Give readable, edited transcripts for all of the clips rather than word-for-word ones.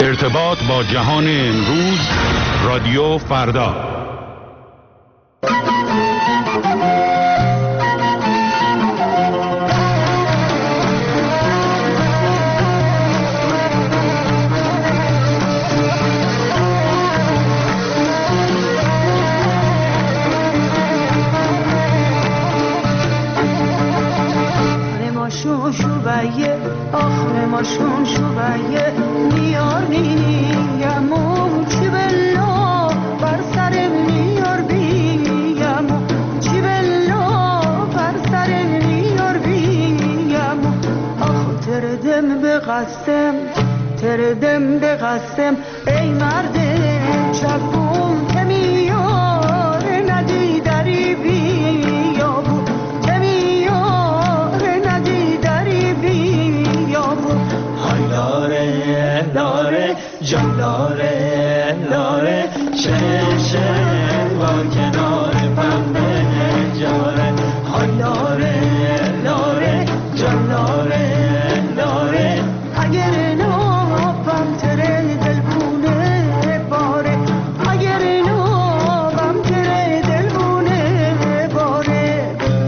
ارتباط با جهان امروز، رادیو فردا. ماشون شویه میار نیمو چی بلا بر سرم میار بیمو چی بلا بر سرم میار بیمو آخ تردم به قسم ای مرد چپون که میار ندی دری بیابو که میار ندی دری بیابو لاره لاره جان لاره لاره چه با کنار پنبه جاره های لاره لاره جان لاره لاره اگر نابم تره دلبونه باره اگر نابم تره دلبونه باره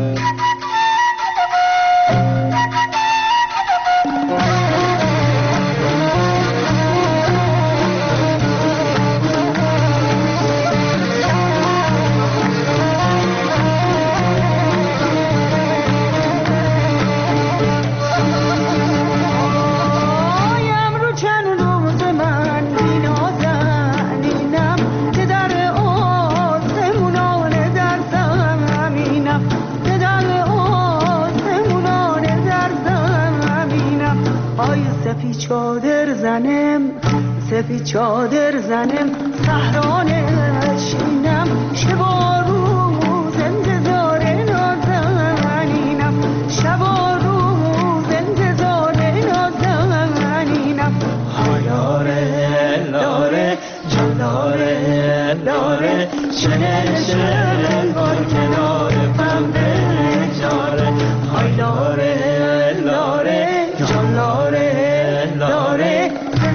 سفید چادر زنم صحرا نشینم شب و روز انتظار نازنینم شب و روز انتظار نازنینم لاره لاره جان لاره لاره چه بار کنار پنبه جاره های لاره لاره جان لاره لاره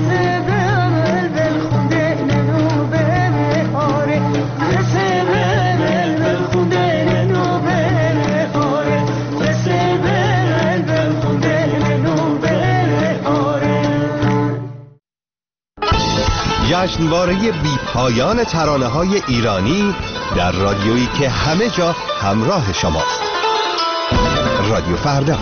جشنواره بی پایان ترانه‌های ایرانی در رادیویی که همه جا همراه شماست. رادیو فردا.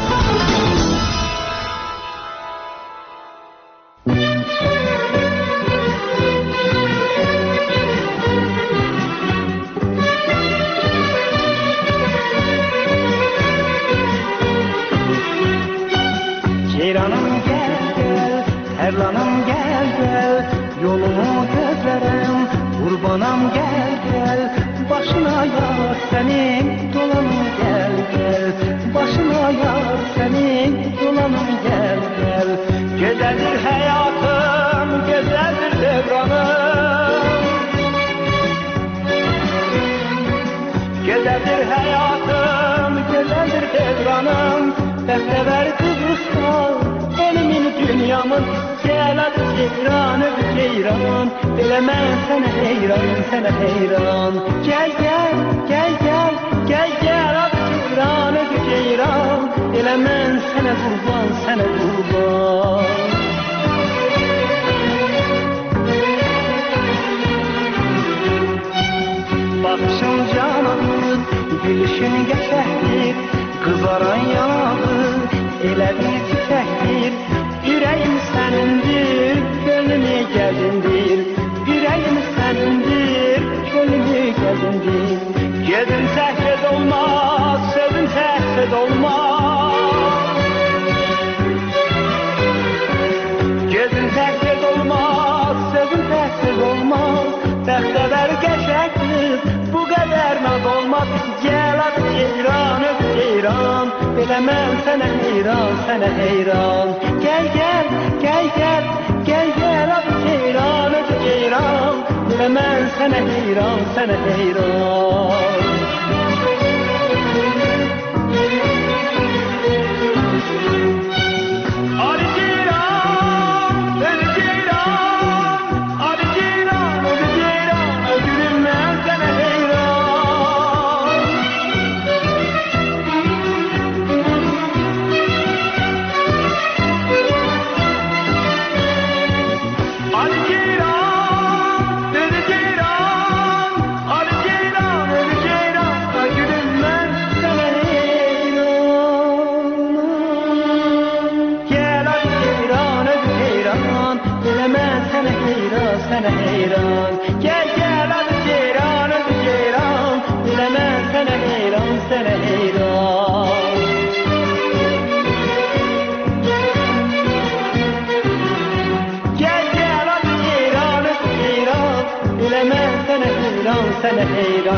Ceyranım gel, Erlanım gel, yolumu gözlerim, kurbanım gel, başına yar senin, dolanım gel, başına yar senin, dolanım gel, güzeldir hayatım, güzeldir devranım, güzeldir hayatım, güzeldir devranım, beklever kızıstan, elimin dünyamın, gel hadi ceyran öp ceyran, bilemem sana heyran, gel hadi ceyran öp ceyran, bilemem sana kurban. Bakışın cananır, gülüşün geçerdir, kızaran yanağı, elə bir çiçəkdir, ürəyim sənindir, gönlümü gəzindir, ürəyim sənindir, gönlümü gəzindir. Gedin səhved olmaz, sözün səhved olmaz. Gedin səhved olmaz, sözün səhved olmaz. Bəxtəvər qəşəkdir, bu qədər naz olmaz. Gəl hadi ceyran öp ceyran, bilemem sana heyran. Gel hadi ceyran öp ceyran, bilemem sana heyran. Ali ceyran, beni ceyran, سن حیران سن حیران گل گل از جیران دل من سن حیران سن حیران گل گل از جیران دل من سن حیران سن حیران.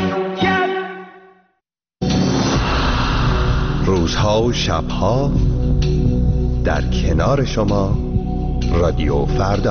روزها و شبها در کنار شما رادیو فردا.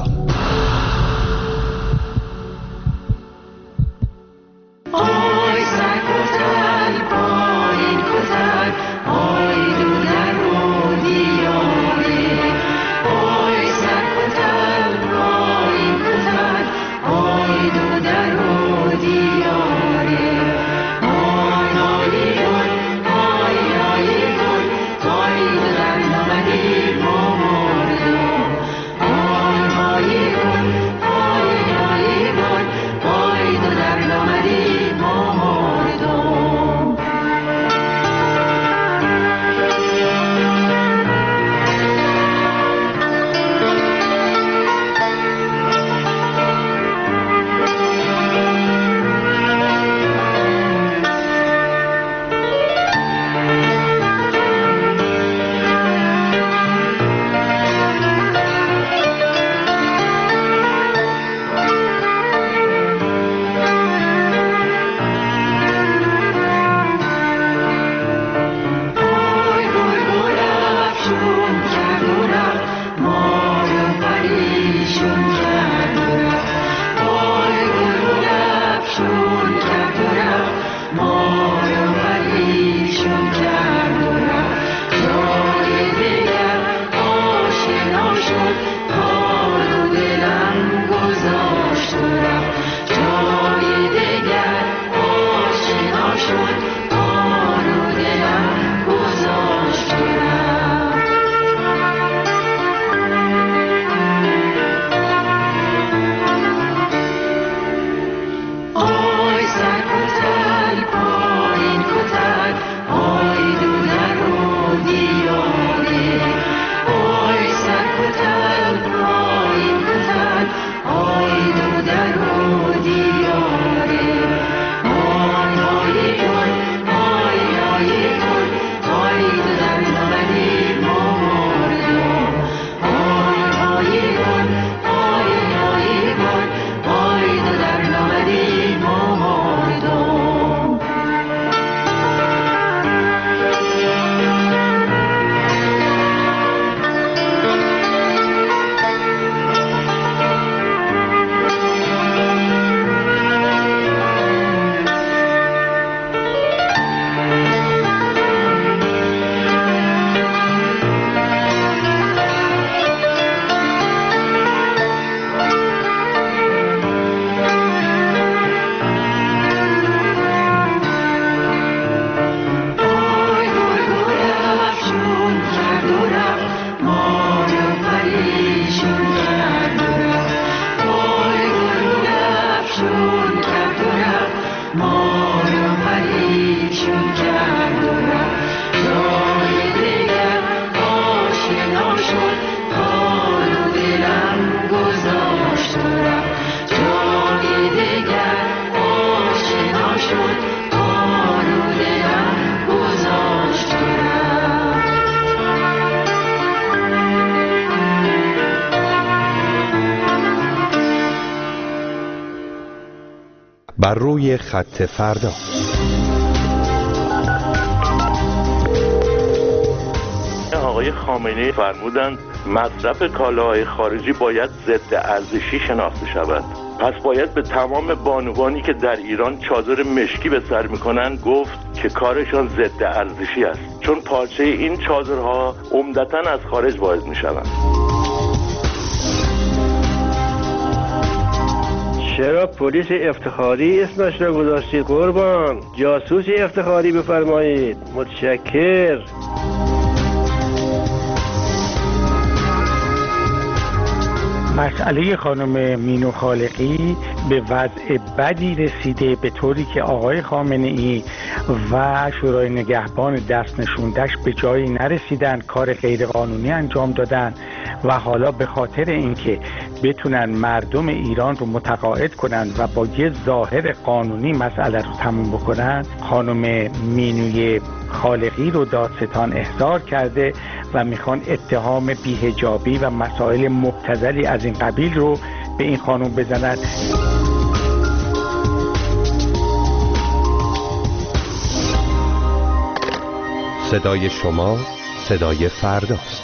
بر روی خط فردا. آقای خامنه‌ای فرمودند مصرف کالاهای خارجی باید ضد ارزشی شناخته شود. پس باید به تمام بانوانی که در ایران چادر مشکی به سر میکنن گفت که کارشان ضد ارزشی است، چون پارچه این چادرها عمدتاً از خارج وارد میشوند. چرا پلیس افتخاری اسمش را گذاشتید قربان؟ جاسوس افتخاری بفرمایید. متشکر. مسئله خانم مینو خالقی به وضع بدی رسیده، به طوری که آقای خامنه‌ای و شورای نگهبان دست نشوندش به جایی نرسیدن، کار غیرقانونی انجام دادن و حالا به خاطر اینکه بتونن مردم ایران رو متقاعد کنن و با یه ظاهر قانونی مسئله رو تموم بکنن، خانم مینوی خالقی رو دادستان احضار کرده و میخوان اتهام بی‌حجابی و مسائل مبتذلی از این قبیل رو به این خانم بزنن. صدای شما صدای فرداست.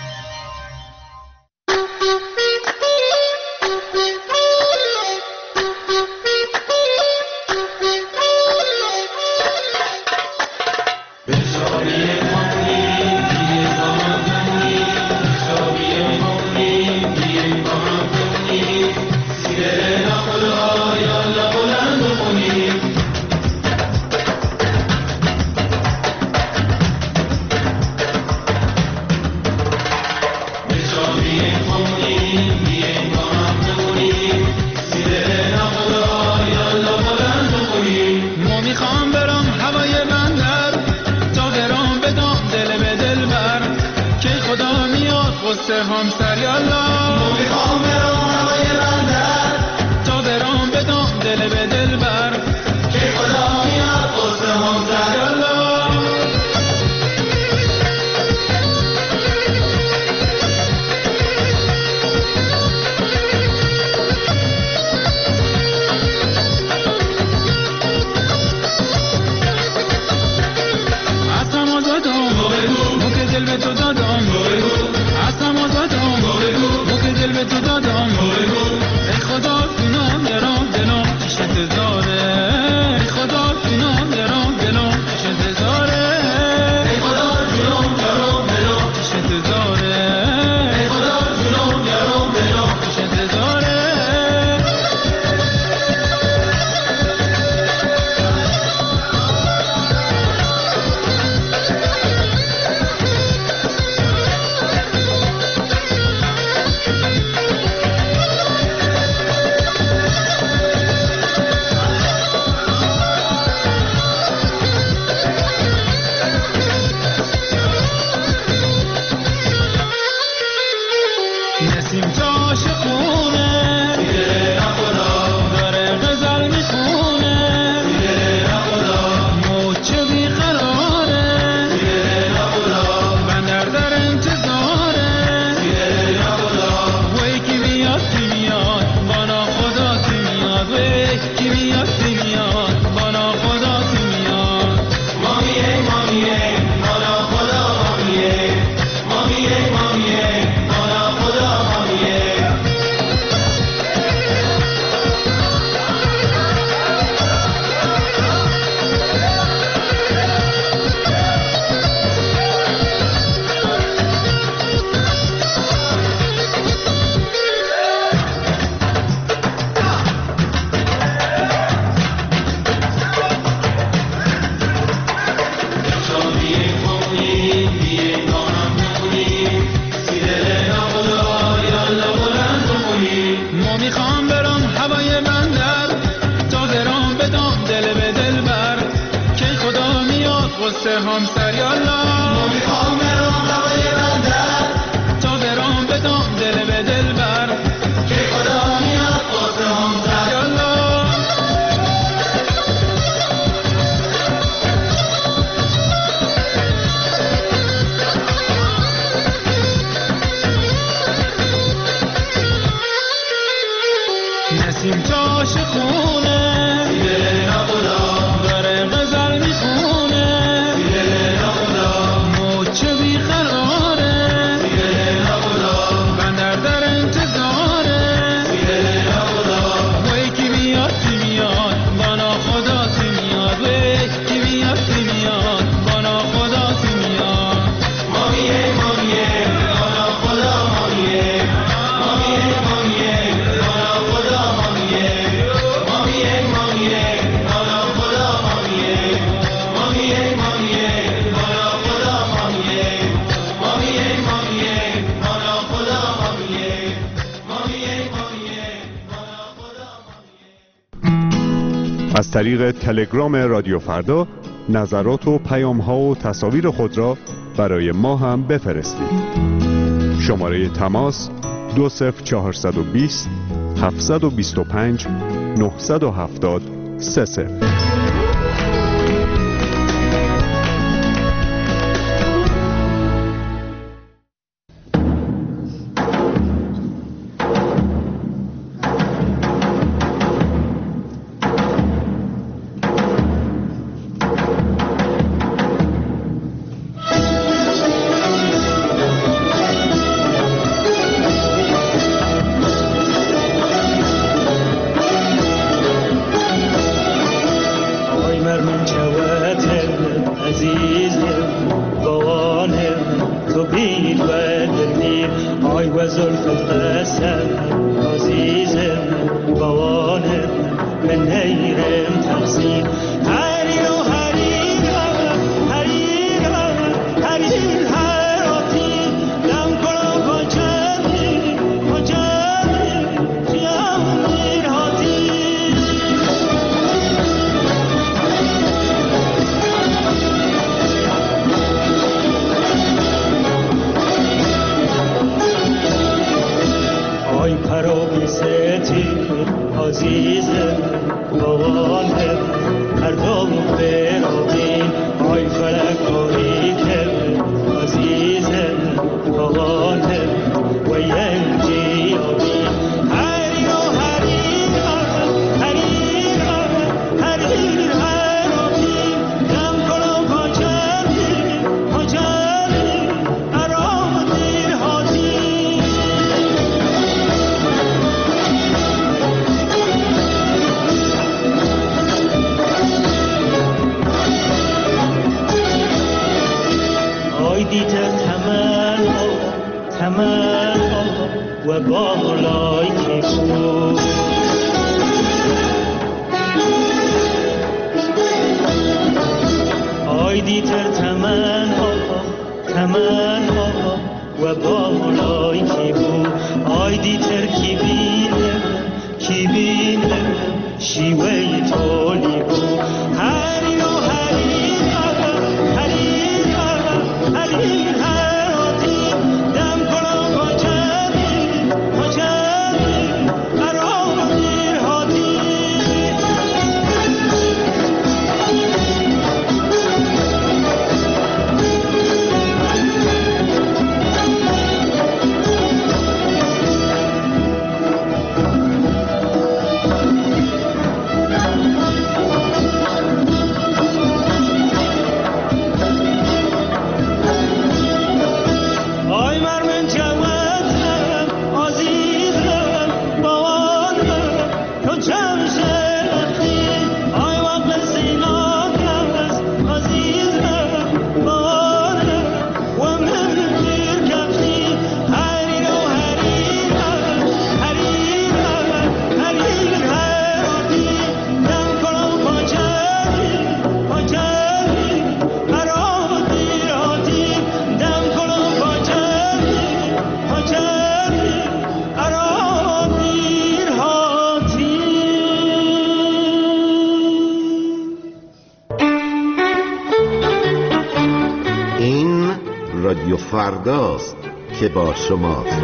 از طریق تلگرام رادیو فردا نظرات و پیام‌ها و تصاویر خود را برای ما هم بفرستید. شماره تماس 20420 725 970 30. رادیو فرداست که با شماست.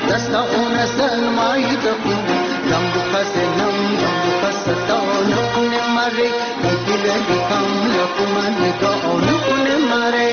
دست اون زن مایی دخونه دم بخست نم دم بخست تا نخونه mare dile dikam lakuman ka onu kune mare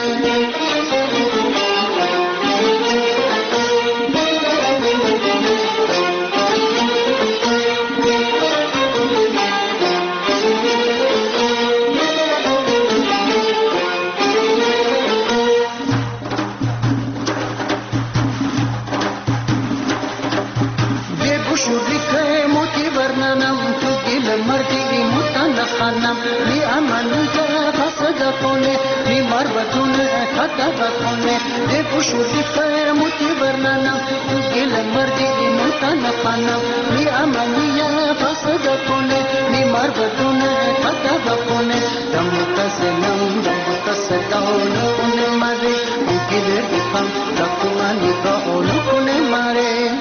خانم می امن که فسد کنه می مربتون خطب کنه ده پوشوری که موتی برنانم گل مردی موتان خانم می امن که فسد کنه می مربتون خطب کنه دم کسنم دم کسداون کنه ماره گل دیپم رکوانی کا اون کنه ماره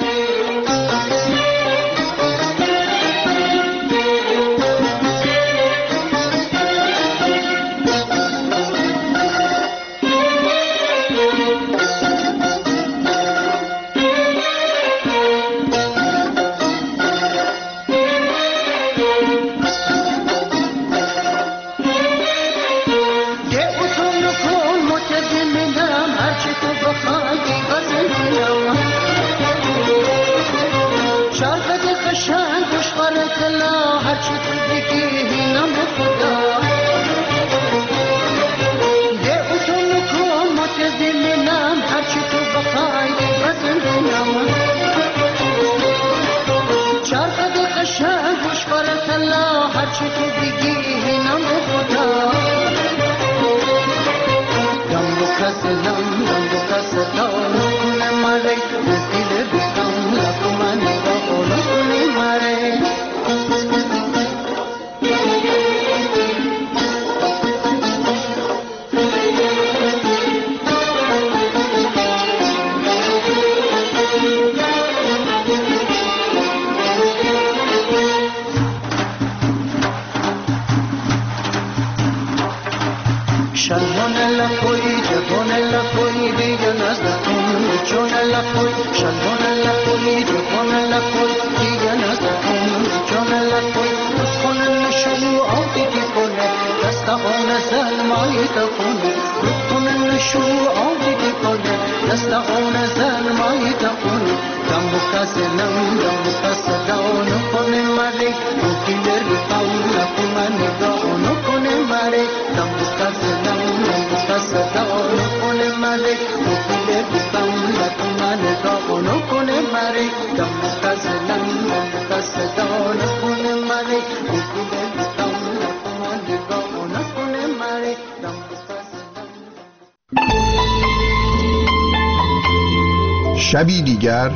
شبی دیگر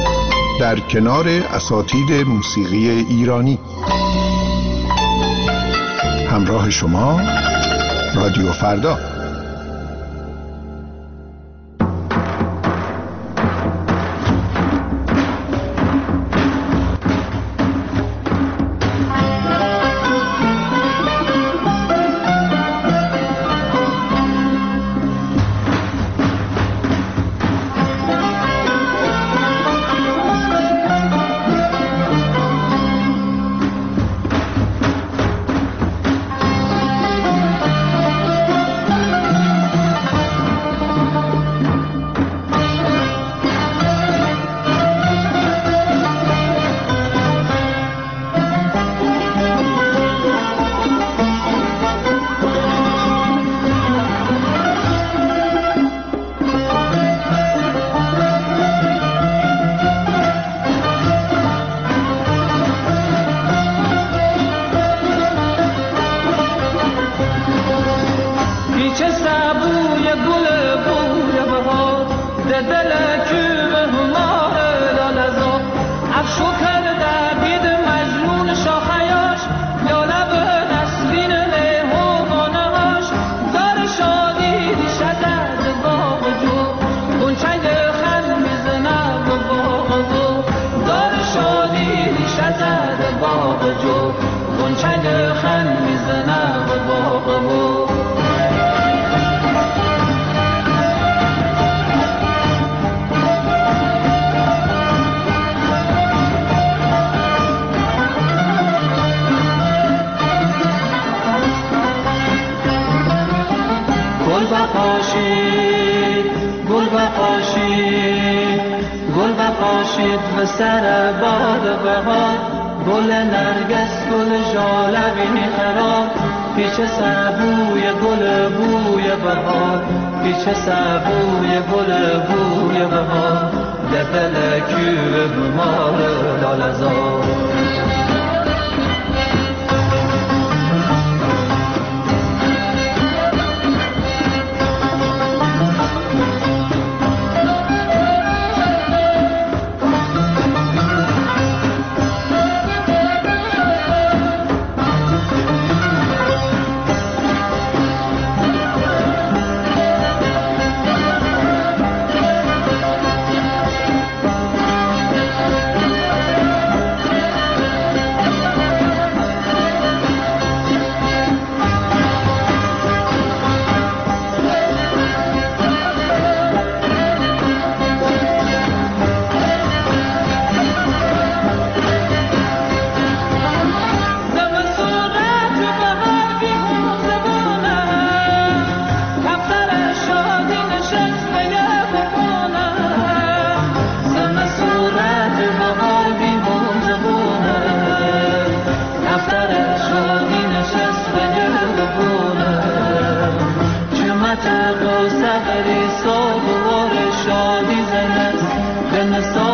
در کنار اساطیر موسیقی ایرانی همراه شما رادیو فردا. بپاشید گل بپاشید گل بپاشید و سر باد بهار گل نرگس گل ژالبی خراب پیش سبوی گل بوی بهار پیش سبوی گل بوی بهار دبل کیو بمار لالزار سفری صبح و شادی زنست به